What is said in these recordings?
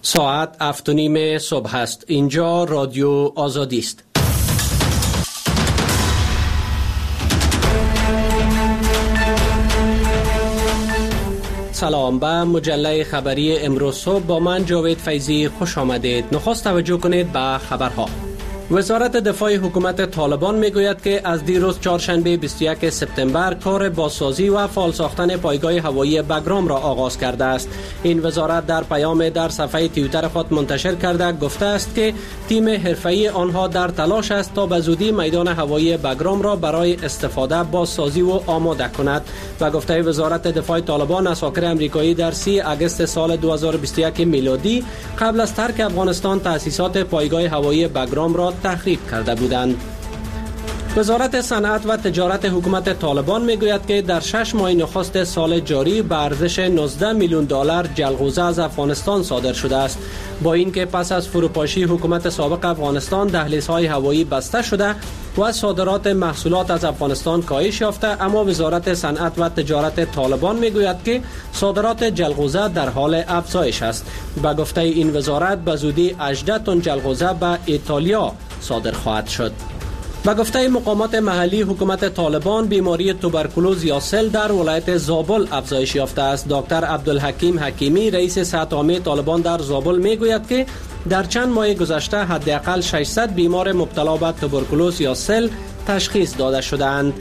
ساعت 7:30 صبح است. اینجا رادیو آزادی است. سلام، به مجله خبری امروز صبح با من جاوید فیضی خوش آمدید. نخست توجه کنید به خبرها. وزارت دفاع حکومت طالبان میگوید که از دیروز چهارشنبه 21 سپتامبر کار بازسازی و فعال ساختن پایگاه هوایی بگرام را آغاز کرده است. این وزارت در پیام در صفحه توییتر خود منتشر کرده گفته است که تیم حرفه‌ای آنها در تلاش است تا به زودی میدان هوایی بگرام را برای استفاده بازسازی و آماده کند. و گفته وزارت دفاع طالبان، اساکر امریکایی در 30 اگست سال 2021 میلادی قبل از ترک افغانستان تأسیسات پایگاه هوایی بگرام را تخریب کرده بودند. وزارت صنعت و تجارت حکومت طالبان میگوید که در 6 ماه نخست سال جاری به ارزش 19 میلیون دلار جلغوزه از افغانستان صادر شده است. با اینکه پس از فروپاشی حکومت سابق افغانستان دهلیزهای هوایی بسته شده و صادرات محصولات از افغانستان کاهش یافته، اما وزارت صنعت و تجارت طالبان میگوید که صادرات جلغوزه در حال افزایش است. به گفته این وزارت به زودی 18 تن جلغوزه به ایتالیا صادر خواهد شد. به گفته مقامات محلی حکومت طالبان، بیماری توبرکولوز یا سل در ولایت زابل افزایش یافته است. دکتر عبدالحکیم حکیمی، رئیس صحت عامه طالبان در زابل میگوید که در چند ماه گذشته حداقل 600 بیمار مبتلا به توبرکولوز یا سل تشخیص داده شدند.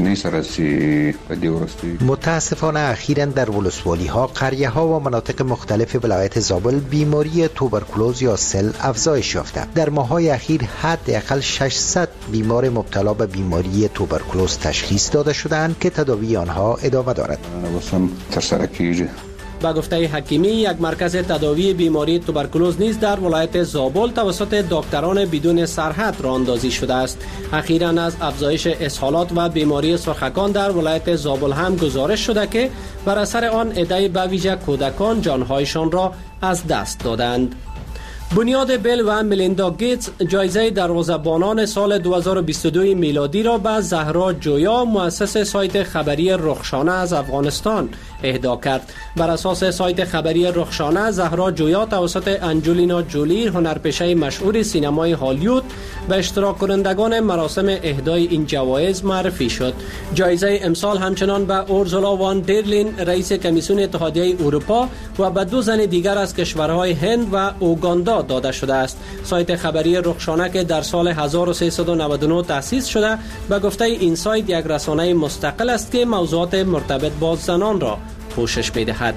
متاسفانه اخیراً در ولسوالی ها، قریه ها و مناطق مختلف ولایت زابل بیماری توبرکولوز یا سل افزایش یافته. در ماه‌های اخیر حداقل 600 بیمار مبتلا به بیماری توبرکولوز تشخیص داده شدند که تداوی آنها ادامه دارد. با گفته حکیمی، یک مرکز تداوی بیماری توبرکولوز نیز در ولایت زابل توسط دکتران بدون سرحد راه اندازی شده است. اخیراً از افزایش اسهالات و بیماری سرخکان در ولایت زابل هم گزارش شده که بر اثر آن عده‌ای به ویژه کودکان جانهایشان را از دست دادند. بنیاد بیل و ملیندا گیتس جایزه دروازه‌بانان سال 2022 میلادی را به زهرا جویا، مؤسس سایت خبری رخشانه از افغانستان، اهدا کرد. بر اساس سایت خبری رخشانه، زهرا جویا توسط انجلینا جولی، هنرپیشه مشهور سینمای هالیوود، به اشتراک کنندگان مراسم اهدای این جوایز معرفی شد. جایزه امسال همچنان به اورزولا وان دیرلین، رئیس کمیسیون اتحادیه اروپا، و به 2 زن دیگر از کشورهای هند و اوگاندا داده شده است. سایت خبری رخشانه که در سال 1399 تأسیس شده، به گفته این سایت یک رسانه مستقل است که موضوعات مرتبط با زنان را پوشش می‌دهد.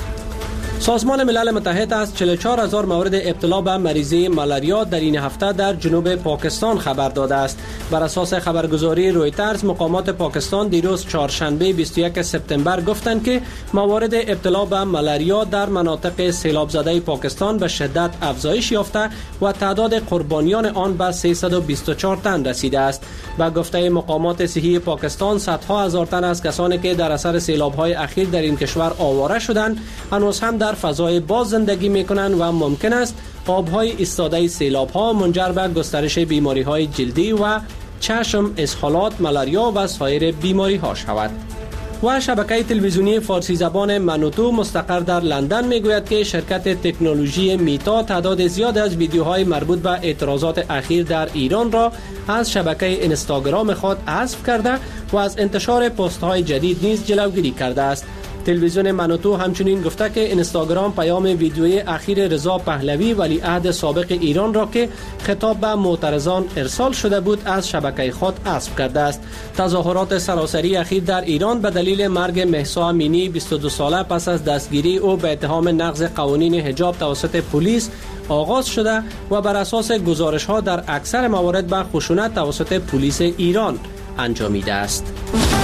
سازمان ملل متحد از 44,000 مورد ابتلا به مریضی مالاریا در این هفته در جنوب پاکستان خبر داده است. بر اساس خبرگزاری رویترز، مقامات پاکستان دیروز چهارشنبه 21 سپتامبر گفتند که موارد ابتلا به مالاریا در مناطق سیلاب زده پاکستان به شدت افزایش یافته و تعداد قربانیان آن به 324 تن رسیده است. به گفته مقامات صحی پاکستان، صدها هزار تن از کسانی که در اثر سیلاب‌های اخیر در این کشور آواره شدند، هنوز هم در فضای باز زندگی میکنند و ممکن است آب‌های ایستاده سیلاب‌ها منجر به گسترش بیماری‌های جلدی و چشم، اسهالات، مالاریا و سایر بیماری‌ها شود. و شبکه تلویزیونی فارسی زبان منوتو مستقر در لندن میگوید که شرکت تکنولوژی میتا تعداد زیاد از ویدیوهای مربوط به اعتراضات اخیر در ایران را از شبکه اینستاگرام خود حذف کرده و از انتشار پست‌های جدید نیز جلوگیری کرده است. تلویزیون منوتو همچنین گفته که اینستاگرام پیام ویدیویی اخیر رضا پهلوی، ولیعهد سابق ایران را که خطاب به معترضان ارسال شده بود، از شبکه خود حذف کرده است. تظاهرات سراسری اخیر در ایران به دلیل مرگ مهسا امینی 22 ساله پس از دستگیری او به اتهام نقض قوانین حجاب توسط پلیس آغاز شده و بر اساس گزارش‌ها در اکثر موارد به خشونت توسط پلیس ایران انجامیده است.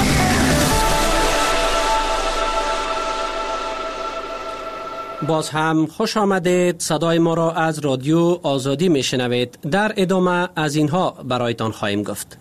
باز هم خوش آمدید. صدای ما را از رادیو آزادی میشنوید. در ادامه از اینها برایتان خواهیم گفت.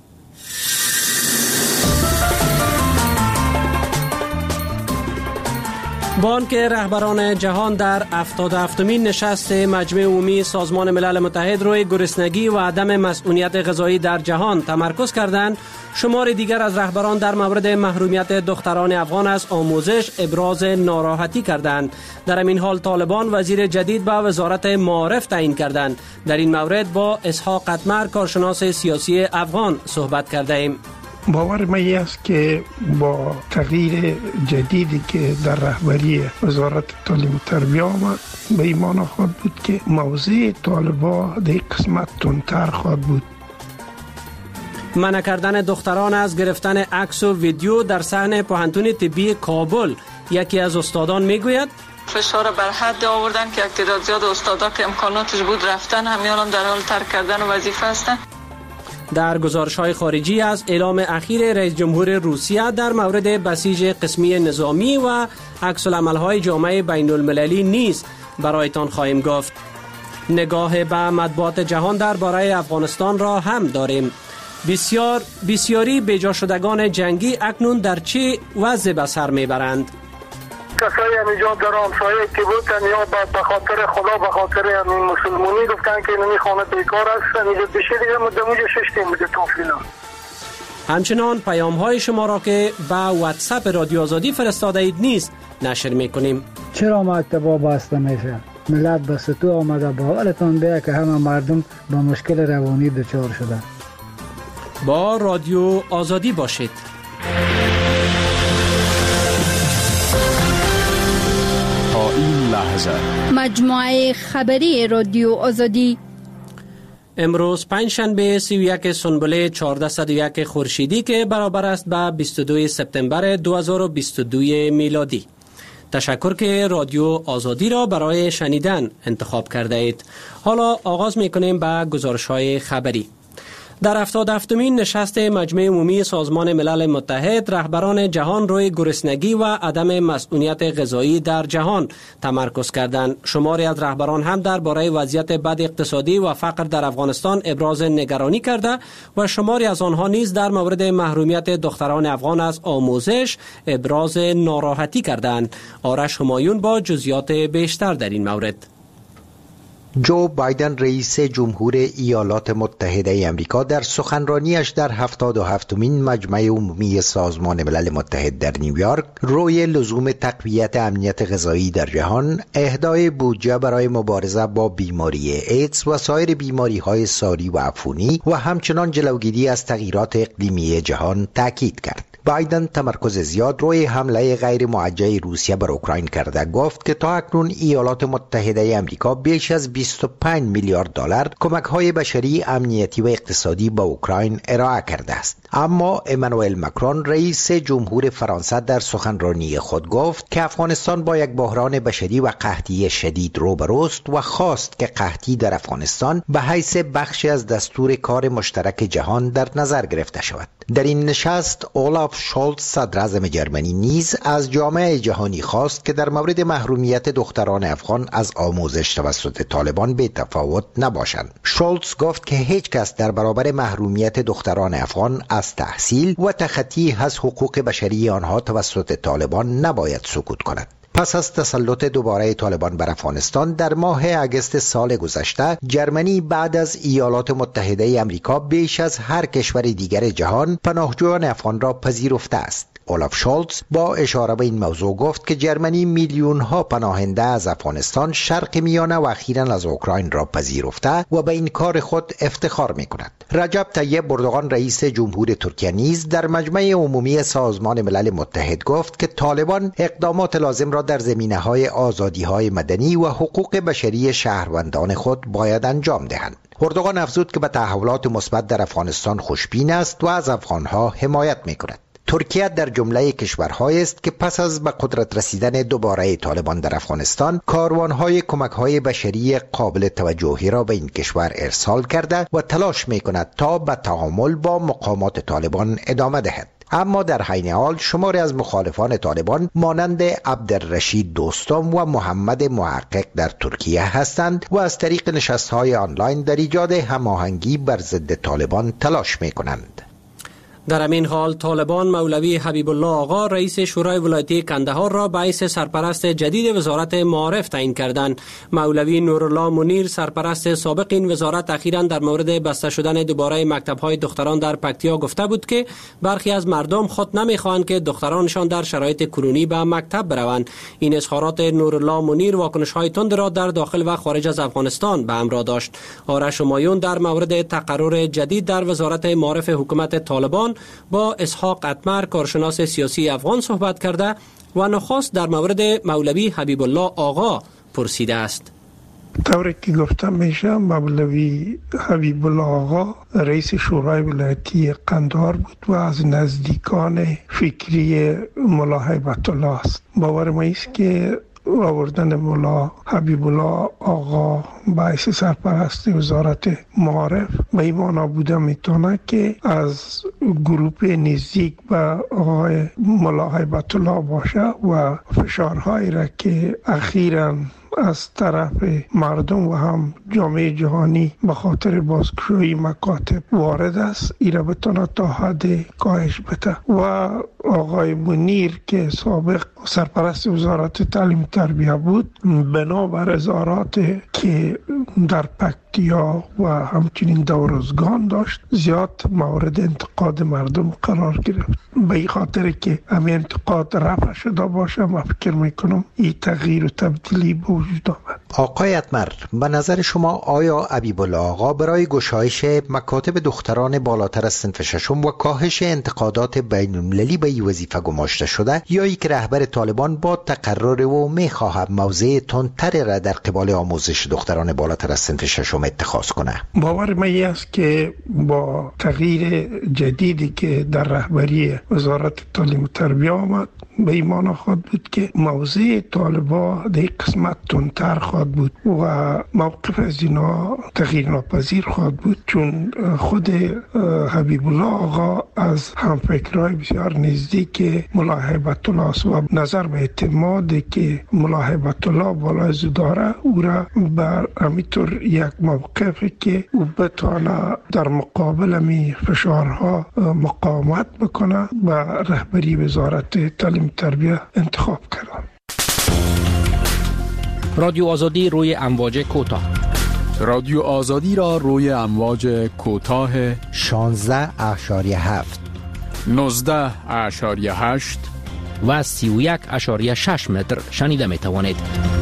با آنکه رهبران جهان در 77مین نشست مجمع عمومی سازمان ملل متحد روی گرسنگی و عدم مسئولیت غذایی در جهان تمرکز کردند، شمار دیگر از رهبران در مورد محرومیت دختران افغان از آموزش ابراز ناراحتی کردند. در این حال طالبان وزیر جدید به وزارت معارف تعیین کردند. در این مورد با اسحاق قطمر کارشناس سیاسی افغان صحبت کرده ایم. باور من است که با تغییر جدیدی که در رهبری وزارت تعلیم و تربیت آمد به این معنی خواهد بود که موضع طالبان در قسمت تندتر خواهد بود. منع کردن دختران از گرفتن عکس و ویدیو در صحن پوهنتون طبی کابل. یکی از استادان میگوید فشار بر حد آوردن که تعداد زیاد استادا که امکاناتش بود رفتن، همیان در حال ترک کردن وظیفه هستند. در گزارش‌های خارجی از اعلام اخیر رئیس جمهور روسیه در مورد بسیج قسمی نظامی و عکس‌العمل‌های جامعه بین‌المللی نیز برایتان خواهیم گفت. نگاه به مطبوعات جهان درباره افغانستان را هم داریم. بسیاری بیجا شدگان جنگی اکنون در چه وضع به سر میبرند؟ کسایی همینجا در همسایه که بودن یا به خاطر خدا به خاطر همین مسلمانی گفتن که نمی خانه بیکار است، اینجا بشه دیگه مدموجه 6 تیم بوده توفینا. همچنان پیام های شما را که به واتساپ رادیو آزادی فرستاده اید نیز نشر میکنیم. چرا مکتبا بسته میشه؟ ملت به سطوح آمده، باورتان بیه که همه مردم با مشکل روانی دچار شده. با رادیو آزادی باشید. تا این لحظه مجموعه خبری رادیو آزادی امروز پنجشنبه 31 سنبله 1401 خورشیدی که برابر است به 22 سپتامبر 2022 میلادی. تشکر که رادیو آزادی را برای شنیدن انتخاب کرده اید. حالا آغاز میکنیم به گزارش‌های خبری. در 77مین نشست مجمع عمومی سازمان ملل متحد رهبران جهان روی گرسنگی و عدم مسئولیت غذایی در جهان تمرکز کردند. شماری از رهبران هم درباره وضعیت بد اقتصادی و فقر در افغانستان ابراز نگرانی کرده و شماری از آنها نیز در مورد محرومیت دختران افغان از آموزش ابراز ناراحتی کردند. آرش همایون با جزئیات بیشتر در این مورد. جو بایدن رئیس جمهور ایالات متحده آمریکا در سخنرانیش در 77مین مجمع عمومی سازمان ملل متحد در نیویورک روی لزوم تقویت امنیت غذایی در جهان، اهدای بودجه برای مبارزه با بیماری ایدز و سایر بیماری‌های ساری و عفونی و همچنان جلوگیری از تغییرات اقلیمی جهان تاکید کرد. بایدن تمرکز زیاد روی حمله غیر موجه روسیه بر اوکراین کرده گفت که تا اکنون ایالات متحده آمریکا بیش از 25 میلیارد دلار کمک‌های بشری، امنیتی و اقتصادی به اوکراین ارائه کرده است. اما امانوئل مکرون رئیس جمهور فرانسه در سخنرانی خود گفت که افغانستان با یک بحران بشری و قحطی شدید روبروست و خواست که قحطی در افغانستان به حیث بخشی از دستور کار مشترک جهان در نظر گرفته شود. در این نشست اولاف شولز صدر اعظم جرمنی نیز از جامعه جهانی خواست که در مورد محرومیت دختران افغان از آموزش توسط طالبان به تفاوت نباشند. شولز گفت که هیچ کس در برابر محرومیت دختران افغان از تحصیل و تخطی از حقوق بشری آنها توسط طالبان نباید سکوت کند. پس از تسلط دوباره طالبان بر افغانستان در ماه اگست سال گذشته، جرمنی بعد از ایالات متحده آمریکا بیش از هر کشور دیگر جهان پناهجویان افغان را پذیرفته است. اولاف شولز با اشاره به این موضوع گفت که جرمنی میلیون ها پناهنده از افغانستان، شرق میانه و اخیراً از اوکراین را پذیرفته و به این کار خود افتخار می کند. رجب طیب اردوغان رئیس جمهور ترکیه نیز در مجمع عمومی سازمان ملل متحد گفت که طالبان اقدامات لازم را در زمینه‌های آزادی‌های مدنی و حقوق بشری شهروندان خود باید انجام دهند. اردوغان افزود که به تحولات مثبت در افغانستان خوشبین است و از افغان‌ها حمایت می‌کند. ترکیه در جمله کشورهایی است که پس از به قدرت رسیدن دوباره طالبان در افغانستان کاروانهای کمک‌های بشری قابل توجهی را به این کشور ارسال کرده و تلاش می‌کند تا به تعامل با مقامات طالبان ادامه دهد. اما در حین حال شماری از مخالفان طالبان مانند عبدالرشید دوستم و محمد محقق در ترکیه هستند و از طریق نشست‌های آنلاین در ایجاد هماهنگی بر ضد طالبان تلاش می‌کنند. در همین حال طالبان مولوی حبیب الله آقا رئیس شورای ولایتی کندهار را به حیث سرپرست جدید وزارت معارف تعیین کردند. مولوی نورالله منیر سرپرست سابق این وزارت اخیراً در مورد بسته شدن دوباره مکتب‌های دختران در پکتیا گفته بود که برخی از مردم خود نمی‌خواهند که دخترانشان در شرایط کرونی به مکتب بروند. این اظهارات نورالله منیر واکنش‌های تند را در داخل و خارج از افغانستان به همراه داشت. آرش همایون در مورد تقرر جدید در وزارت معارف حکومت طالبان با اسحاق اتمر کارشناس سیاسی افغان صحبت کرده و نخست در مورد مولوی حبیب الله آقا پرسیده است. طوری که گفتم میشه مولوی حبیب الله آقا رئیس شورای ولایتی قندهار بود و از نزدیکان فکری ملا هیبت الله است. باور ما است که آوردن ملا حبیب الله آقا باعث سرپرست وزارت معارف به این معنا بوده میتونه که از گروپ نزدیک به آقای ملا هیبت الله باشه و فشارهایی را که اخیراً از طرف مردم و هم جامعه جهانی به خاطر بازگشایی مکاتب وارد است ایره بتونه تا حد کاهش بده. و آقای منیر که سابق سرپرست وزارت تعلیم تربیه بود بنابر اظهارات که در پکتیا و همچنین دورزگان داشت زیاد مورد انتقاد مردم قرار گرفت. به این خاطر که همین انتقاد رفع شده باشه من فکر میکنم این تغییر و تبدیلی به وجود آمد. آقای اتمر، به نظر شما آیا حبیب الله آقا برای گشایش مکاتب دختران بالاتر از صنف ششم و کاهش انتقادات بین‌المللی به این وظیفه گماشته شده یا ای که رهبر طالبان با تقرر و میخواهد موضع تندتر را در قبال آموزش دختران بالاتر از صنف ششم اتخاذ کنه؟ باور من است که با تغییر جدیدی که در رهبری وزارت تعلیم و تربیه آمد به این معنا خواهد بود که موضع طالبا در قسمت تندتر خواهد بود و موقف از اینا تغییر ناپذیر خواهد بود، چون خود حبیب الله آقا از همفکرای بسیار نزدیک ملا هیبت الله است و نظر به اعتماد که ملا هیبت الله بالای داره او را بر همینطور یک موقفی که او بتانه در مقابل می فشارها مقاومت بکنه و رهبری وزارت تعلیم تربیه انتخاب کردن. رادیو آزادی روی امواج کوتاه. رادیو آزادی را روی امواج کوتاه 16.7 19.8 و 31.6 متر شنیده می توانید.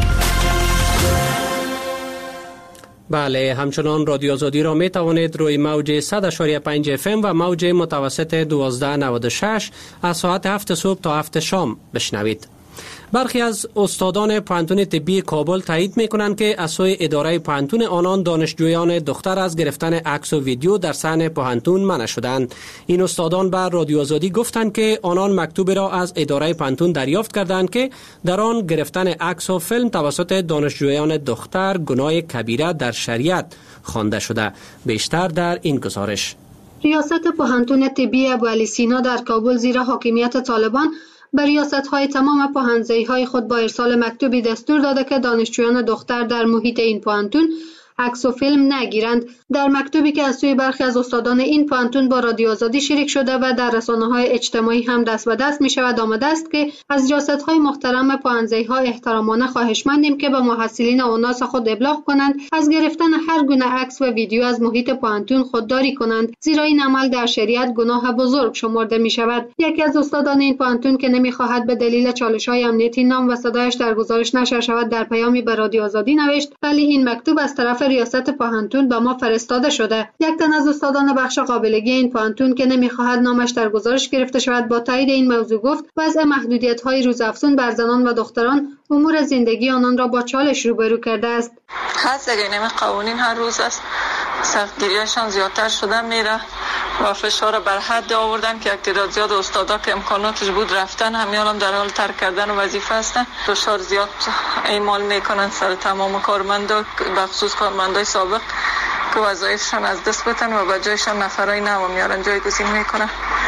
بله، همچنان رادیو آزادی را می توانید روی موج 100.5 FM و موج متوسط 1296 از ساعت 7 صبح تا 7 شام بشنوید. برخی از استادان پوهنتون طبی کابل تایید می‌کنند که از سوی اداره پوهنتون آنان دانشجویان دختر از گرفتن عکس و ویدیو در صحن پوهنتون منع شدند. این استادان بر رادیو آزادی گفتند که آنان مکتوبی را از اداره پوهنتون دریافت کردند که در آن گرفتن عکس و فیلم توسط دانشجویان دختر گناه کبیره در شریعت خوانده شده. بیشتر در این گزارش. ریاست پوهنتون طبی ابوعلی سینا در کابل زیر حاکمیت طالبان به ریاست‌های تمام پوهنځی‌های خود با ارسال مکتوبی دستور داده که دانشجویان دختر در محیط این پوهنتون عکس و فیلم نگیرند. در مکتوبی که از سوی برخی از استادان این پوهنتون با رادیو آزادی شریک شده و در رسانه‌های اجتماعی هم دست به دست می‌شود آمده است که از ریاست‌های محترم پوهنځی‌ها احترامانه خواهشمندیم که به محصلین و ناس خود ابلاغ کنند از گرفتن هر گونه عکس و ویدیو از محیط پوهنتون خودداری کنند، زیرا این عمل در شریعت گناه بزرگ شمرده می‌شود. یکی از استادان این پوهنتون که نمی‌خواهد به دلیل چالش‌های امنیتی نام و صدایش در گزارش نشر شود در پیامی به رادیو آزادی نوشت: ولی این مکتوب از طرف ریاست پوهنتون به ما فرستاده شده. یک تن از استادان بخش قابلگی این پوهنتون که نمیخواهد نامش در گزارش گرفته شود با تایید این موضوع گفت: وضع محدودیت‌های روزافزون بر زنان و دختران امور زندگی آنان را با چالش روبرو کرده است. هست دیگه این قوانین هر روز است سختگیریشان زیادتر شده میره و فشار بر حد آوردن که تعداد زیاد استادا که امکاناتش بود رفتن، همیان در حال ترک کردن وظیفه هستن. فشار زیاد اعمال میکنن سر تمام کارمندا، بخصوص کارمندای سابق که وظایفشان از دست بدن و به جایشان نفرای نو میارن جایگزین میکنن.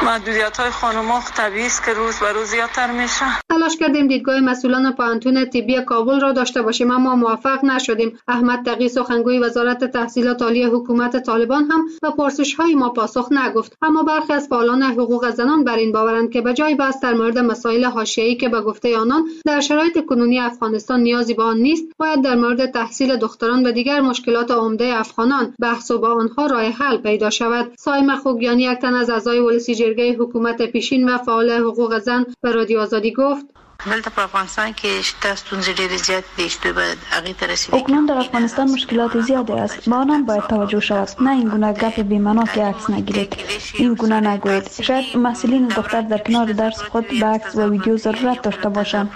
محدودیت‌های خانم‌ها طبیعی است که روز به روز زیادتر میشه. تلاش کردیم دیدگاه مسئولان پوهنتون طبی کابل را داشته باشیم اما موفق نشدیم. احمد تقی سخنگوی وزارت تحصیلات عالی حکومت طالبان هم به پرسش‌های ما پاسخ نگفت. اما برخی از فعالان حقوق زنان بر این باورند که بجای بحث در مورد مسائل حاشیه‌ای که به گفته آنان در شرایط کنونی افغانستان نیازی به آن نیست، باید در مورد تحصیل دختران و دیگر مشکلات عمده افغانان بحث و با آنها راه حل پیدا شود. سایمه خوگیانی، یک تن از اعضای ولسی جرگه حکومت پیشین و فعال حقوق زن، به رادیو آزادی گفت: دلته په افغانستان کې شته ستونزې ډېرې زیات دي چې باید هغې ته رسیدگی اکنون در افغانستان مشکلات زیادی است، با آنان باید توجه شود، نه این گونه گپ بی‌معنا که عکس نگیرید. این گونه نگویید. شاید محصلین دختر در کنار درس خود به عکس و ویدیو ضرورت داشته باشند.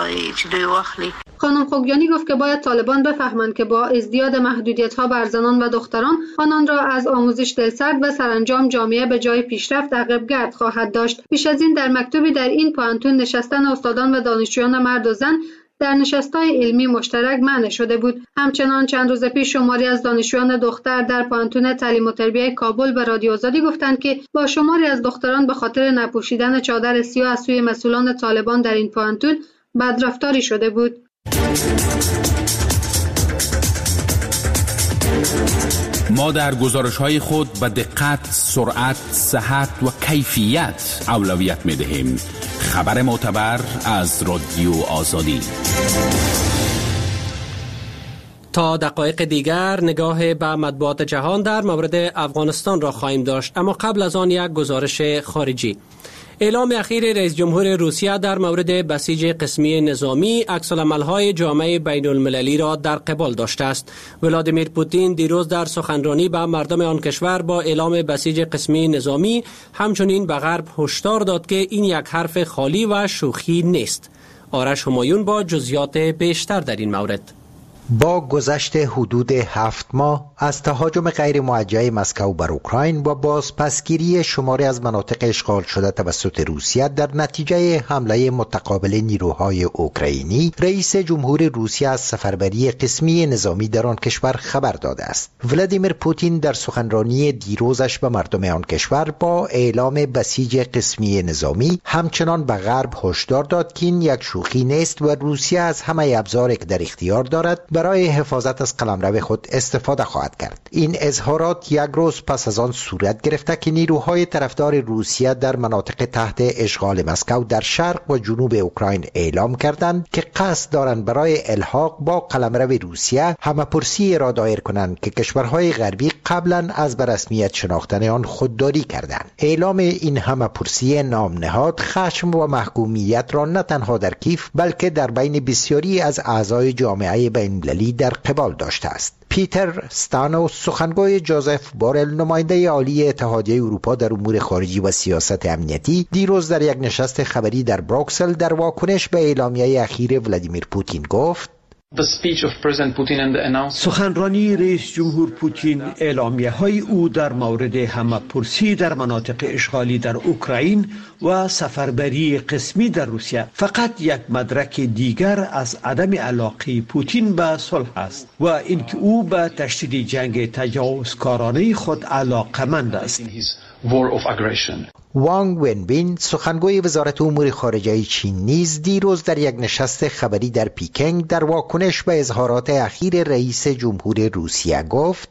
خانم خوگیانی گفت که باید طالبان بفهمند که با ازدیاد محدودیت‌ها بر زنان و دختران آنان را از آموزش دلسرد و سرانجام جامعه به جای پیشرفت عقب‌گرد خواهد داشت. پیش از این در مکتوبی در این پوهنتون نشستن استادان و دانشجویان مرد و زن در نشست‌های علمی مشترک منع شده بود. همچنان چند روز پیش شماری از دانشجویان دختر در پوهنتون تعلیم و تربیت کابل به رادیو آزادی گفتند که با شماری از دختران به خاطر نپوشیدن چادر سیاه از سوی مسئولان طالبان در این پوهنتون بدرفتاری شده بود. ما در گزارش‌های خود به دقت، سرعت، صحت و کیفیت اولویت می‌دهیم. خبر معتبر از رادیو آزادی. تا دقایق دیگر نگاه به مطبوعات جهان در مورد افغانستان را خواهیم داشت، اما قبل از آن یک گزارش خارجی. اعلام اخیر رئیس جمهور روسیه در مورد بسیج قسمی نظامی عکس‌العمل‌های جامعه بین المللی را در قبال داشته است. ولادیمیر پوتین دیروز در سخنرانی به مردم آن کشور با اعلام بسیج قسمی نظامی همچنین به غرب هشدار داد که این یک حرف خالی و شوخی نیست. آرش همایون با جزئیات بیشتر در این مورد. با گذشت حدود 7 ماه از تهاجم غیر موجه مسکو بر اوکراین و بازپسگیری شماری از مناطق اشغال شده توسط روسیه در نتیجه حمله متقابل نیروهای اوکراینی، رئیس جمهور روسیه از سفربری قسمی نظامی در آن کشور خبر داده است. ولادیمیر پوتین در سخنرانی دیروزش به مردم آن کشور با اعلام بسیج قسمی نظامی همچنان به غرب هشدار داد که این یک شوخی نیست و روسیه از همه ابزاری که در اختیار دارد برای حفاظت از قلمرو خود استفاده خواهد کرد. این اظهارات یک روز پس از آن صورت گرفته که نیروهای طرفدار روسیه در مناطق تحت اشغال مسکو در شرق و جنوب اوکراین اعلام کردند که قصد دارند برای الحاق با قلمرو روسیه همه‌پرسی را دایر کنند که کشورهای غربی قبلا از به رسمیت شناختن آن خودداری کردند. اعلام این همه‌پرسی نام نهاد خشم و محکومیت را نه تنها در کیف بلکه در بین بسیاری از اعضای جامعه بین‌المللی در قبال داشته است. پیتر ستانو، سخنگوی جوزف بورل، نماینده عالی اتحادیه اروپا در امور خارجی و سیاست امنیتی، دیروز در یک نشست خبری در بروکسل در واکنش به اعلامیه اخیر ولادیمیر پوتین گفت: سخنرانی رئیس جمهور پوتین، اعلامیه‌های او در مورد همه‌پرسی در مناطق اشغالی در اوکراین و سفربری قسمی در روسیه فقط یک مدرک دیگر از عدم علاقه پوتین به صلح است و اینکه او به تشدید جنگ تجاوزکارانه خود علاقه‌مند است. وانگ ونبین، سخنگوی وزارت امور خارجه چین، نیز دیروز در یک نشست خبری در پیکنگ در واکنش به اظهارات اخیر رئیس جمهور روسیه گفت: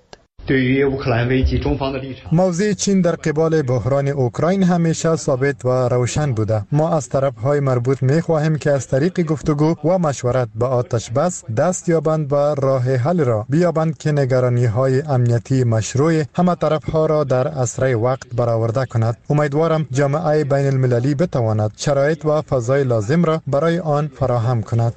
موضع چین در قبال بحران اوکراین همیشه ثابت و روشن بوده. ما از طرفهای مربوط می‌خواهیم که از طریق گفتگو و مشورت به آتش بس دست یابند و راه حل را بیابند که نگرانی‌های امنیتی مشروع همه طرفها را در اسرع وقت برآورده کند. امیدوارم جامعه بین المللی بتواند شرایط و فضای لازم را برای آن فراهم کند.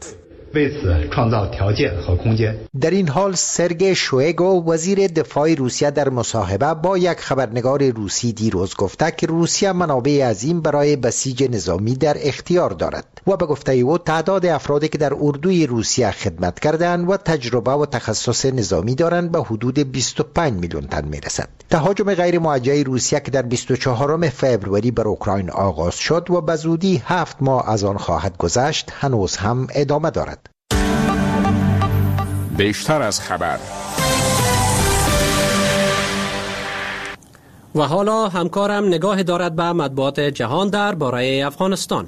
در این حال سرگئی شویگو، وزیر دفاع روسیه، در مصاحبه با یک خبرنگار روسی دیروز گفته که روسیه منابع عظیم برای بسیج نظامی در اختیار دارد و به گفته او تعداد افرادی که در اردوی روسیه خدمت کردند و تجربه و تخصص نظامی دارند به حدود 25 میلیون تن میرسد. تهاجم غیر موجه روسیه که در 24 فوریه بر اوکراین آغاز شد و به زودی 7 ماه از آن خواهد گذشت، هنوز هم ادامه دارد. بیشتر از خبر. و حالا همکارم نگاه دارد به مطبوعات جهان در باره افغانستان.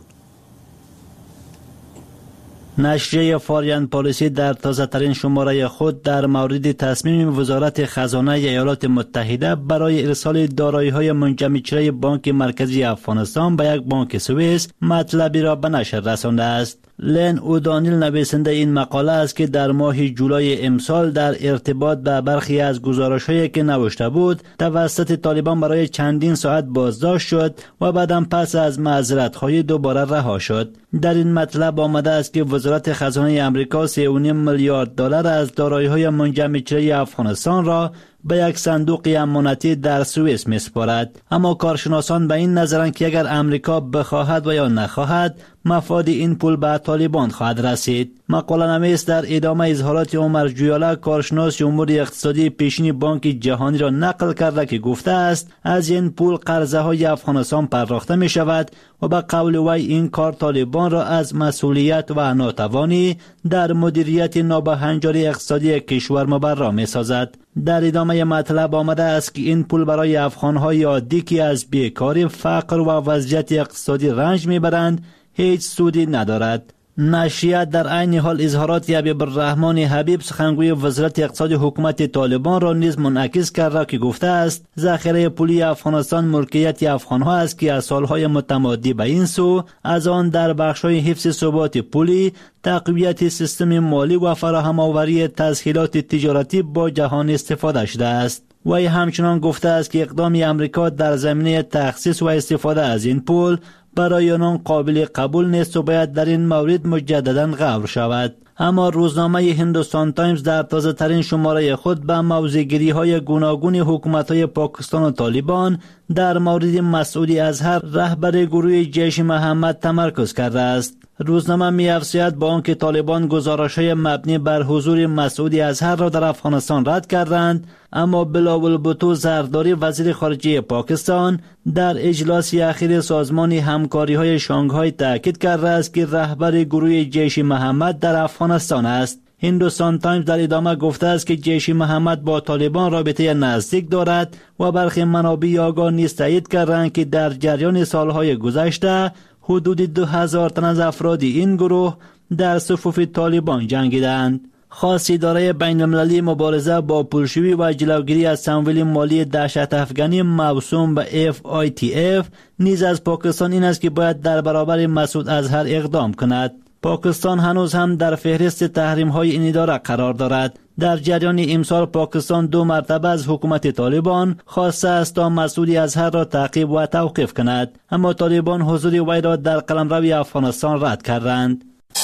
نشریه فارین پالیسی در تازه ترین شماره خود در مورد تصمیم وزارت خزانه ایالات متحده برای ارسال دارایی‌های منجمدشده بانک مرکزی افغانستان به یک بانک سوئیس مطلبی را به نشر رسانده است. لن اودانیل نویسنده این مقاله است که در ماه جولای امسال در ارتباط به برخی از گزارش‌هایی که نوشته بود توسط طالبان برای چندین ساعت بازداشت شد و بعداً پس از معذرت‌خواهی دوباره رها شد. در این مطلب آمده است که وزارت خزانه آمریکا 3.5 میلیارد دلار از دارایی‌های منجمدشده افغانستان را به یک صندوق امانتی در سوئیس می‌سپارد. اما کارشناسان به این نظرند که اگر امریکا بخواهد و یا نخواهد مفاد این پول به طالبان خواهد رسید. مقاله نویس در ادامه اظهارات عمر جویالا کارشناس امور اقتصادی پیشین بانک جهانی را نقل کرده که گفته است از این پول قرضه های افغانستان پرداخته می شود و به قول وی این کار طالبان را از مسئولیت و ناتوانی در مدیریت نابهنجاری اقتصادی کشور مبرا می سازد. در ادامه مطلب آمده است که این پول برای افغان‌های عادی که از بیکاری، فقر و وضعیت اقتصادی رنج میبرند هیچ سودی ندارد. نشریه در عین حال اظهارات حبیب الرحمن حبیب سخنگوی وزارت اقتصاد حکومت طالبان را نیز منعکس کرده که گفته است ذخیره پولی افغانستان ملکیت افغان‌ها است که از سالهای متمادی به این سو از آن در بخش‌های حفظ ثبات پولی، تقویت سیستم مالی و فراهم آوری تسهیلات تجارتی با جهان استفاده شده است. وی همچنان گفته است که اقدام امریکا در زمینه تخصیص و استفاده از این پول برای آنان قابل قبول نیست و باید در این مورد مجددا غور شود. اما روزنامه هندوستان تایمز در تازه ترین شماره خود به موضع‌گیری های گوناگون حکومت های پاکستان و طالبان در مورد مسعود اظهر رهبر گروه جیش محمد تمرکز کرده است. روزنامه می‌افزاید با آنکه طالبان گزارش‌های مبنی بر حضور مسعود اظهر را در افغانستان رد کردند، اما بلاول بھوتو زرداری وزیر خارجه پاکستان در اجلاس اخیر سازمان همکاری‌های شانگهای تاکید کرده است که رهبر گروه جیش محمد در افغانستان است. هندوستان تایمز در ادامه گفته است که جیش محمد با طالبان رابطه نزدیک دارد و برخی منابع آگاه نیز تایید کردند که در جریان سالهای گذشته حدود 2000 تن از افراد این گروه در صفوف طالبان جنگیدند. خاص اداره بین المللی مبارزه با پولشویی و جلوگیری از تمویل مالی دهشت افغانی موسوم به FATF نیز از پاکستان این است که باید در برابر مسعود اظهر اقدام کند. پاکستان هنوز هم در فهرست تحریم‌های این اداره قرار دارد. در جریان امسال پاکستان 2 مرتبه از حکومت طالبان خواسته است تا مسعود اظهر را تعقیب و توقیف کند، اما طالبان حضور وی را در قلمرو افغانستان رد کردند.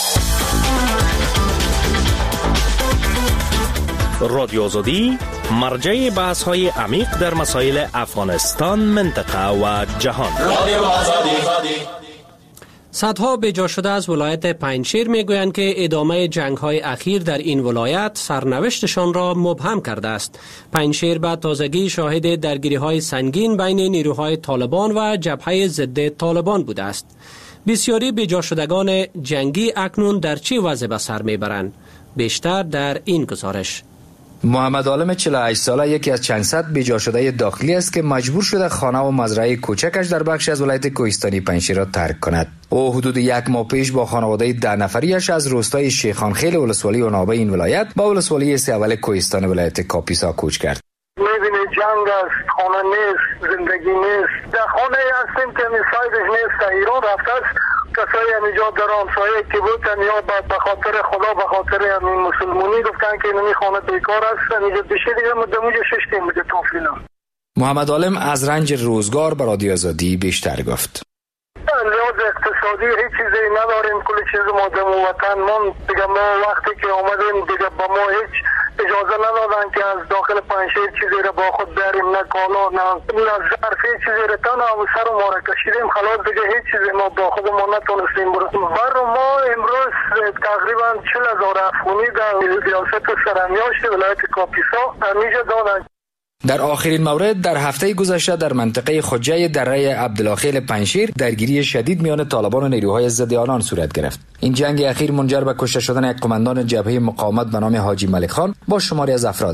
رادیو آزادی مرجع بحث‌های عمیق در مسائل افغانستان، منطقه و جهان. رادیو آزادی. صدها بجا شده از ولایت پنجشیر میگویند که ادامه جنگ‌های اخیر در این ولایت سرنوشتشان را مبهم کرده است. پنجشیر به تازگی شاهد درگیری‌های سنگین بین نیروهای طالبان و جبهه ضد طالبان بوده است. بسیاری بجا شدگان جنگی اکنون در چه وضع به سر میبرند؟ بیشتر در این گزارش. محمد عالم 48 ساله یکی از چند صد بیجا شده داخلی است که مجبور شده خانه و مزرعه کوچکش در بخشی از ولایت کوهستانی پنجشیر را ترک کند. او حدود 1 ماه پیش با خانواده 10 نفریش از روستای شیخانخیل ولسوالی عنابه این ولایت با ولسوالی سیاول کوهستان ولایت کاپیسا کوچ کرد. می‌بینی جنگ است، خانه نیست، زندگی نیست. در خانه هستیم که سایدش نیست. ایران رفته است. کسایی همینجا در همسایه که بودن یا به خاطر خدا به خاطر همین مسلمانی گفتن که اینمی خانه بیکار است. اینجا بشه دیگه مدموجه ششتیم بوده توفینا. محمد عالم از رنج روزگار به رادیو آزادی بیشتر گفت. لحاظ اقتصادی هیچ چیزی نداریم، کل چیز ما در وطن من دیگه ما وقتی که آمدیم دیگه با ما هیچ اجازه ندادن که از داخل پنجشیر چیزی را با خود بریم، نه کالا نه ظرف هیچ چیزی را تن سر ما را کشیدیم. خلاص دیگه هیچ چیزی ما با خود ما نتونستیم برسیم. بر ما امروز تقریبا 40,000 افغانی در ریاست سرمیاشت ولایت کاپیسا همیشه دادن. در آخرین مورد در هفته گذشته در منطقه خجه دره عبدالخیل پنجشیر درگیری شدید میان طالبان و نیروهای ضد آنان صورت گرفت. این جنگ اخیر منجر به کشته شدن یک قماندان جبهه مقاومت به نام حاجی ملک خان با شماری از افرادش شد.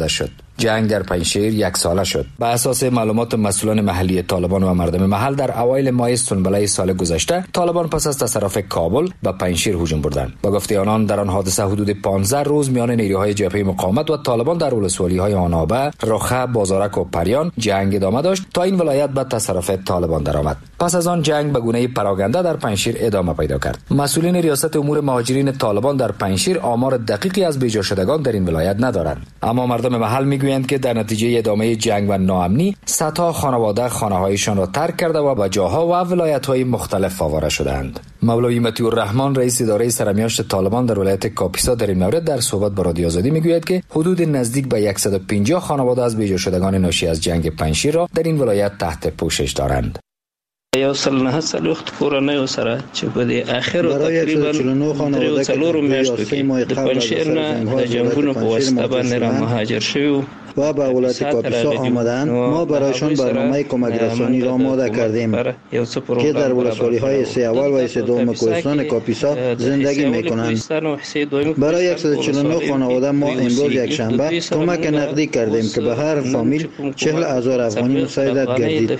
جنگ در پنجشیر 1 ساله شد. به اساس معلومات مسئولان محلی طالبان و مردم محل در اوایل ماه سنبله سال گذشته طالبان پس از تصرف کابل به پنجشیر هجوم بردند. با گفته آنان در آن حادثه حدود 15 روز میان نیروهای جبهه مقاومت و طالبان در ولسوالی‌های آنابه، رخه، بازارک و پریان جنگ ادامه داشت تا این ولایت به تصرف طالبان درآمد. پس از آن جنگ به گونه پراگنده در پنجشیر ادامه پیدا کرد. مسئولین ریاست امور مهاجرین طالبان در پنجشیر آمار دقیقی از بیجا شدگان در این ولایت ندارند، اما مردم محل میگویند که در نتیجه ادامه جنگ و ناامنی صدها خانواده خانه‌هایشان را ترک کرده و به جاها و ولایت‌های مختلف آواره شدند. مولوی مطیع الرحمن رئیس اداره سرمیاشت طالبان در ولایت کاپیسا در این مورد در صحبت با رادیو آزادی میگوید که حدود نزدیک به 150 خانواده از بیجا شدگان ناشی از جنگ پنجشیر را در این ولایت تحت پوشش دارند. یا سال نه سال وقت کرونا سره چې په دې اخر تقریبا 3 میاشتو کې د پنجشیر نه د جنگونو په واسطه باندې را مهاجر شوی و به ولایت کاپیسا آمدند. ما برایشان برنامه کمک رسانی را آماده کردیم که در ولسوالی‌های سه اول و سه دوم کوهستان کاپیسا زندگی می‌کنند. برای 149 خانواده ما امروز یک شنبه کمک نقدی کردیم که به هر فامیل 40,000 افغانی مساعدت گردید.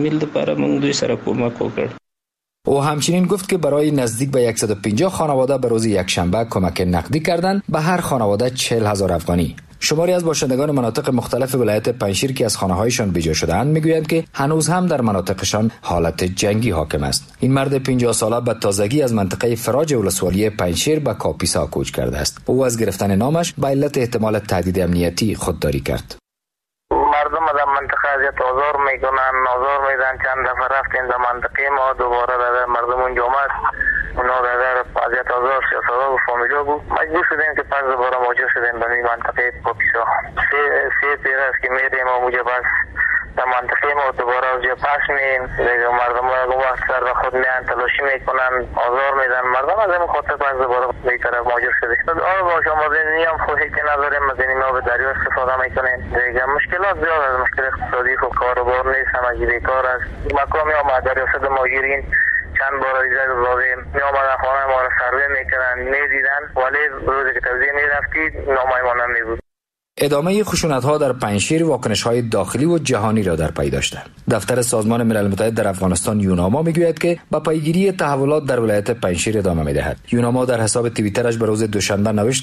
او همچنین گفت که برای نزدیک به 150 خانواده به روز یکشنبه کمک نقدی کردند، به هر خانواده 40,000 افغانی. شماری از باشندگان مناطق مختلف ولایت پنجشیر که از خانه‌هایشان بیجا شده‌اند میگویند که هنوز هم در مناطقشان حالت جنگی حاکم است. این مرد 50 ساله به تازگی از منطقه فراج ولسوالی پنجشیر به کاپیسا کوچ کرده است. او از گرفتن نامش به علت احتمال تهدید امنیتی خودداری کرد. مردم در منطقه اذیت آزار میکنن، آزار میدن. چند دفعه رفتیم در منطقه ما، دوباره در مردم اونجا آمد، اونا در اذیت آزار سیاست‌ها و فامیلا بود. مجبور شدیم که پس دوباره مهاجر شدیم به منطقه کاپیسا. سه پیر است که میریم و اونجا بس در منطقه ما دوباره اونجا پس مییم. دیگه مردم ها وقت سر به خود میان تلاشی میکنن، آزار میدن. مردم از این خاطر پس دوباره به طرف مهاجر شدیم. باش آمدنی هم خودی که نداریم، از این ما به دریا استفاده میکنیم. دیگه مشکلات زیاد است، مشکل اقتصادی خب کاروبار نیست، همگی بیکار است. مقامی آمد در ریاست مهاجرین چند بار ایجاد دادیم، می آمدن خانه ما را سروی میکردن، میدیدن، ولی روزی که توزیع میرفتید نامه ما نمیبود. ادامه خشونت‌ها در پنجشیر واکنش‌های داخلی و جهانی را در پی داشته. دفتر سازمان ملل متحد در افغانستان یوناما میگوید که با پیگیری تحولات در ولایت پنجشیر ادامه می‌دهد. یوناما در حساب توییترش به روز دوشنبه نوشت